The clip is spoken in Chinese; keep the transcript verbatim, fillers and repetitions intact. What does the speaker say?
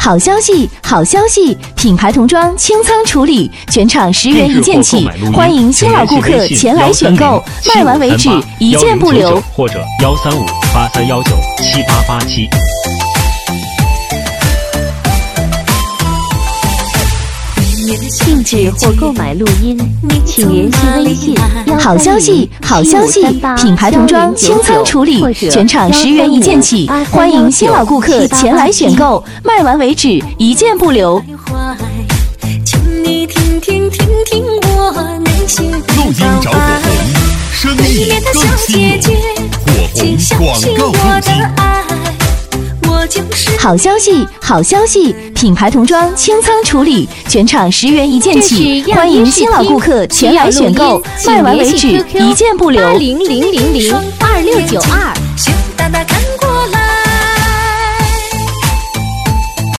好消息，好消息！品牌童装清仓处理，全场十元一件起，欢迎新老顾客前来选购，卖完为止，一件不留。 或者幺三五八三幺九七八八七。 定制或购买录音，请联系微信。 好消息，好消息！品牌童装清仓处理，全场十元一件起，欢迎新老顾客前来选购，卖完为止，一件不留。 请你听听听听我内心的录音找火红，生意更新火红广告入境。 好消息，好消息！品牌童装清仓处理，全场十元一件起，欢迎新老顾客前来选购，卖完为止，一件不留。 八零零零零二六九二。